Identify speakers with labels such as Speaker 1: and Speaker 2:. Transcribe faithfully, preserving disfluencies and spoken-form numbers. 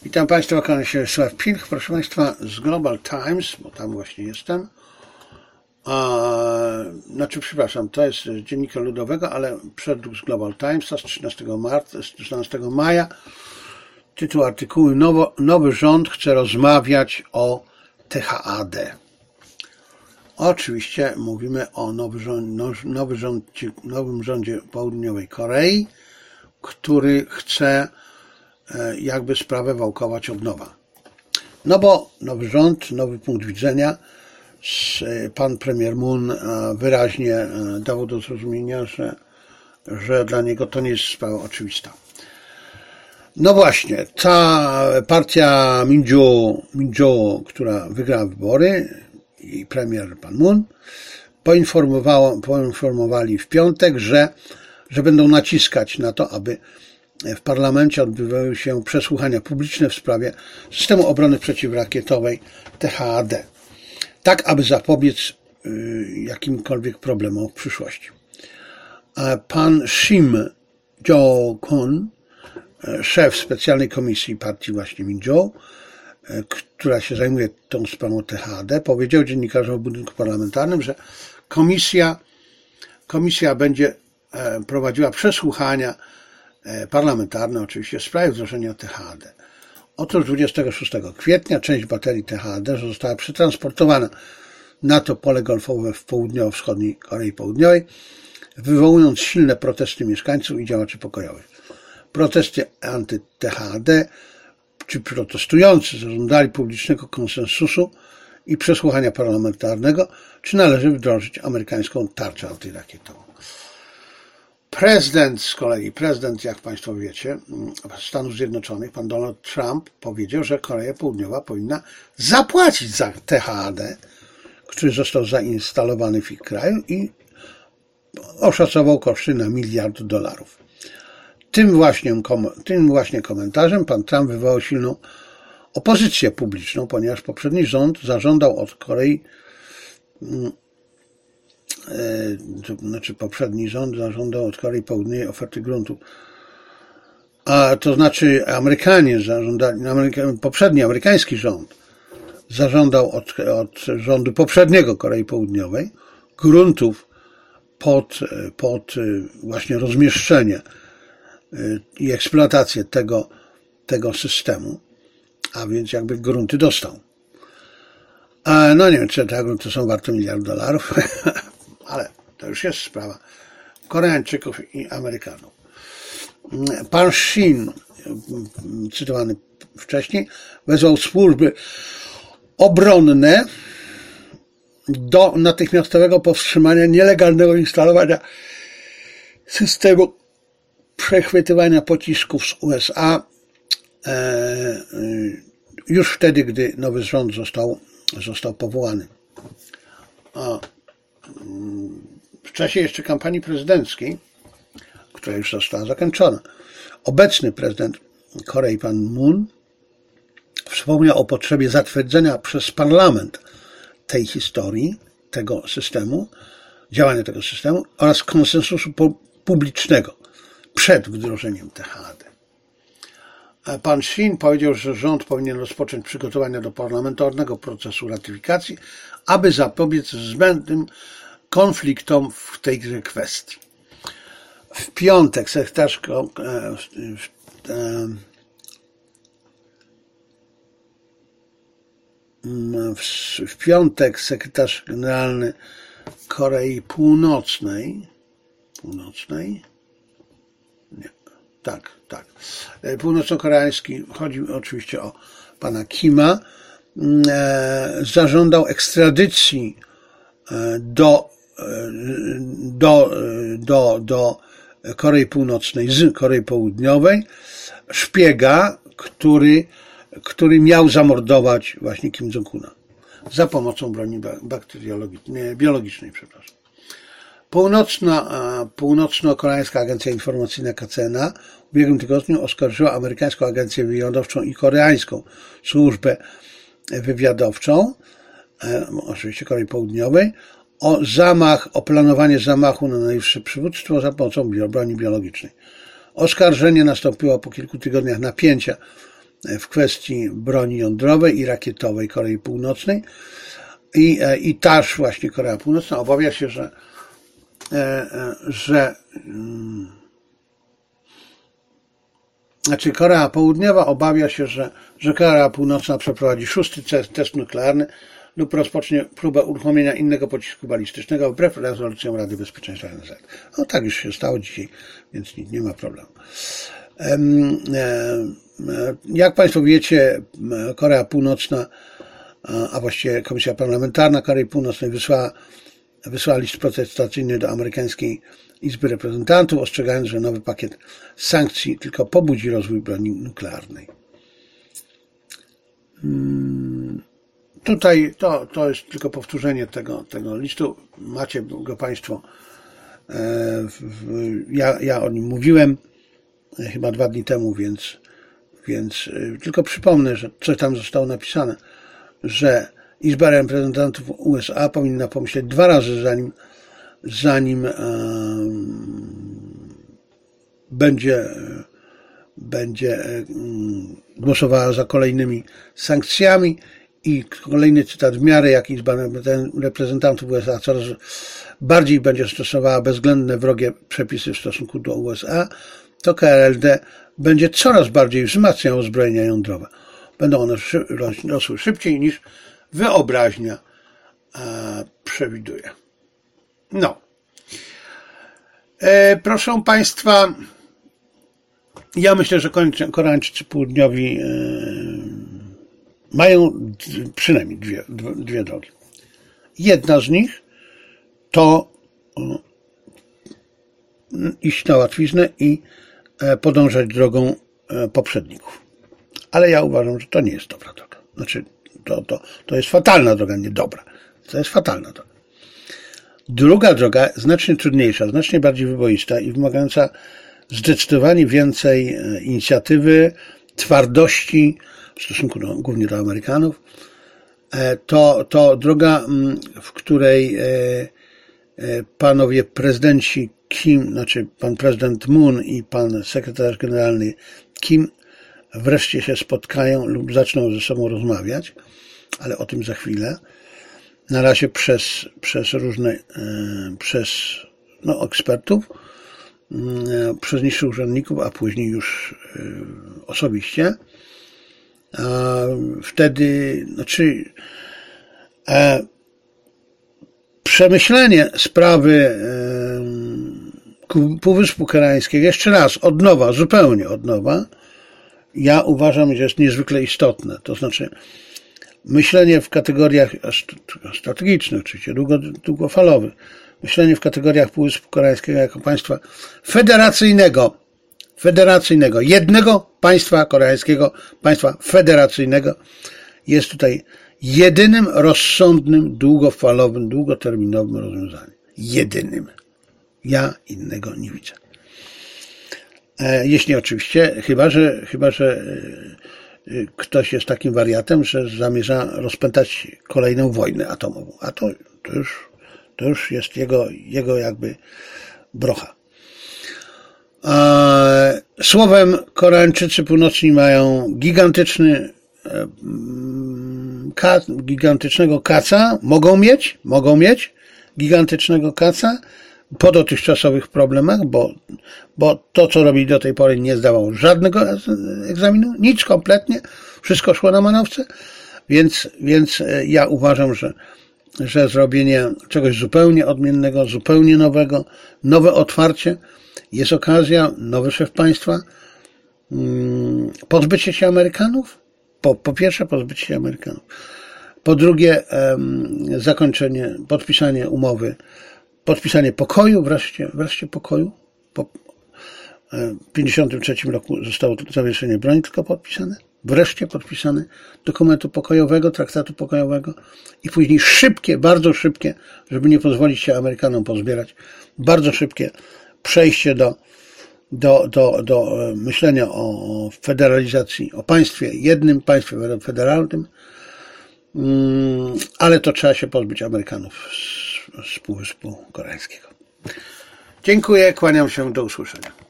Speaker 1: Witam Państwa, kłaniam się Sław Pilch, proszę Państwa, z Global Times, bo tam właśnie jestem. A, znaczy, przepraszam, to jest Dziennika Ludowego, ale przedruk z Global Timesa z trzynastego marca, z trzynastego maja. Tytuł artykułu: Nowo, Nowy rząd chce rozmawiać o T H A D. Oczywiście mówimy o nowy rząd, nowy rząd, nowym rządzie Południowej Korei, który chce jakby sprawę wałkować od nowa. No bo nowy rząd, nowy punkt widzenia, pan premier Moon wyraźnie dał do zrozumienia, że, że dla niego to nie jest sprawa oczywista. No właśnie, ta partia Minju, Minju, która wygrała wybory, i premier pan Moon poinformowali w piątek, że, że będą naciskać na to, aby w parlamencie odbywały się przesłuchania publiczne w sprawie systemu obrony przeciwrakietowej T H A D, tak aby zapobiec jakimkolwiek problemom w przyszłości. Pan Shim Jo-kun, szef specjalnej komisji partii właśnie Minju, która się zajmuje tą sprawą T H A D, powiedział dziennikarzom w budynku parlamentarnym, że komisja, komisja będzie prowadziła przesłuchania parlamentarne oczywiście w sprawie wdrożenia T H A D. Otóż dwudziestego szóstego kwietnia część baterii T H A D została przetransportowana na to pole golfowe w południowo-wschodniej Korei Południowej, wywołując silne protesty mieszkańców i działaczy pokojowych. Protesty anty-T H A D czy protestujący zażądali publicznego konsensusu i przesłuchania parlamentarnego, czy należy wdrożyć amerykańską tarczę antyrakietową. Prezydent z kolei, prezydent, jak Państwo wiecie, Stanów Zjednoczonych, pan Donald Trump, powiedział, że Korea Południowa powinna zapłacić za T H A D, który został zainstalowany w ich kraju, i oszacował koszty na miliard dolarów. Tym właśnie, tym właśnie komentarzem pan Trump wywołał silną opozycję publiczną, ponieważ poprzedni rząd zażądał od Korei, e, znaczy poprzedni rząd zażądał od Korei Południowej oferty gruntu. A to znaczy Amerykanie zażądali, poprzedni amerykański rząd zażądał od, od rządu poprzedniego Korei Południowej gruntów pod, pod właśnie rozmieszczenie i eksploatację tego, tego systemu, a więc jakby grunty dostał. A no nie wiem, czy te grunty są warte miliard dolarów, ale to już jest sprawa Koreańczyków i Amerykanów. Pan Shin, cytowany wcześniej, wezwał służby obronne do natychmiastowego powstrzymania nielegalnego instalowania systemu przechwytywania pocisków z U S A już wtedy, gdy nowy rząd został, został powołany. A w czasie jeszcze kampanii prezydenckiej, która już została zakończona, obecny prezydent Korei, pan Moon, wspomniał o potrzebie zatwierdzenia przez parlament tej historii, tego systemu, działania tego systemu oraz konsensusu publicznego przed wdrożeniem T H A D. Pan Shin powiedział, że rząd powinien rozpocząć przygotowania do parlamentarnego procesu ratyfikacji, aby zapobiec zbędnym konfliktom w tej kwestii. W piątek sekretarz w piątek sekretarz generalny Korei Północnej Północnej Nie, tak, tak. Północno-koreański, chodzi oczywiście o pana Kima, e, zażądał ekstradycji do, do, do, do Korei Północnej z Korei Południowej szpiega, który, który miał zamordować właśnie Kim Jong-una za pomocą broni bakteriologicznej, biologicznej, przepraszam. Północna, Północno-Koreańska Agencja Informacyjna K C N A w ubiegłym tygodniu oskarżyła amerykańską agencję wywiadowczą i koreańską służbę wywiadowczą, e, oczywiście Korei Południowej, o zamach, o planowanie zamachu na najwyższe przywództwo za pomocą broni biologicznej. Oskarżenie nastąpiło po kilku tygodniach napięcia w kwestii broni jądrowej i rakietowej Korei Północnej. I, i też właśnie Korea Północna obawia się, że, że znaczy Korea Południowa obawia się, że, że Korea Północna przeprowadzi szósty test nuklearny lub rozpocznie próbę uruchomienia innego pocisku balistycznego wbrew rezolucjom Rady Bezpieczeństwa O N Z. No tak już się stało dzisiaj, więc nie, nie ma problemu. Jak Państwo wiecie, Korea Północna, a właściwie Komisja Parlamentarna Korei Północnej wysłała, wysłała list protestacyjny do amerykańskiej Izby Reprezentantów, ostrzegając, że nowy pakiet sankcji tylko pobudzi rozwój broni nuklearnej. Tutaj to, to jest tylko powtórzenie tego, tego listu. Macie go Państwo. Ja, ja o nim mówiłem chyba dwa dni temu, więc, więc tylko przypomnę, że coś tam zostało napisane, że Izba Reprezentantów U S A powinna pomyśleć dwa razy, zanim, zanim um, będzie, będzie um, głosowała za kolejnymi sankcjami. I kolejny cytat: w miarę jak Izba Reprezentantów U S A coraz bardziej będzie stosowała bezwzględne wrogie przepisy w stosunku do U S A, to K R L D będzie coraz bardziej wzmacniał uzbrojenia jądrowe. Będą one rosły szybciej niż wyobraźnia przewiduje. No. E, proszę Państwa, ja myślę, że Koreańczycy Południowi e, mają przynajmniej dwie, dwie drogi. Jedna z nich to iść na łatwiznę i podążać drogą poprzedników. Ale ja uważam, że to nie jest dobra droga. Znaczy, to, to, to jest fatalna droga, nie dobra. To jest fatalna droga. Druga droga, znacznie trudniejsza, znacznie bardziej wyboista i wymagająca zdecydowanie więcej inicjatywy, twardości w stosunku do, głównie do Amerykanów, to, to droga, w której panowie prezydenci Kim, znaczy pan prezydent Moon i pan sekretarz generalny Kim wreszcie się spotkają lub zaczną ze sobą rozmawiać, ale o tym za chwilę. Na razie przez, przez różne, przez no, ekspertów, przez niższych urzędników, a później już osobiście. A wtedy, znaczy, e, przemyślenie sprawy e, Półwyspu Koreańskiego jeszcze raz, od nowa, zupełnie od nowa, ja uważam, że jest niezwykle istotne. To znaczy, myślenie w kategoriach strategicznych, oczywiście długo, długofalowych, myślenie w kategoriach Półwyspu Koreańskiego jako państwa federacyjnego, federacyjnego, jednego państwa koreańskiego, państwa federacyjnego jest tutaj jedynym rozsądnym, długofalowym, długoterminowym rozwiązaniem. Jedynym. Ja innego nie widzę. Jeśli oczywiście, chyba że, chyba, że ktoś jest takim wariatem, że zamierza rozpętać kolejną wojnę atomową. A to, to już, to już jest jego, jego jakby brocha. Słowem, Koreańczycy Północni mają gigantyczny, gigantycznego kaca, mogą mieć, mogą mieć gigantycznego kaca po dotychczasowych problemach, bo, bo to, co robili do tej pory, nie zdawało żadnego egzaminu, nic kompletnie, wszystko szło na manowce, więc, więc ja uważam, że, że zrobienie czegoś zupełnie odmiennego, zupełnie nowego, nowe otwarcie, jest okazja, nowy szef państwa, pozbycie się Amerykanów, po, po pierwsze pozbycie się Amerykanów, po drugie zakończenie, podpisanie umowy, podpisanie pokoju, wreszcie, wreszcie pokoju. Po pięćdziesiątym trzecim roku zostało to zawieszenie broni tylko podpisane. Wreszcie podpisane dokumentu pokojowego, traktatu pokojowego i później szybkie, bardzo szybkie, żeby nie pozwolić się Amerykanom pozbierać, bardzo szybkie przejście do, do, do, do myślenia o federalizacji, o państwie, jednym państwie federalnym, ale to trzeba się pozbyć Amerykanów z, z Półwyspu Koreańskiego. Dziękuję, kłaniam się, do usłyszenia.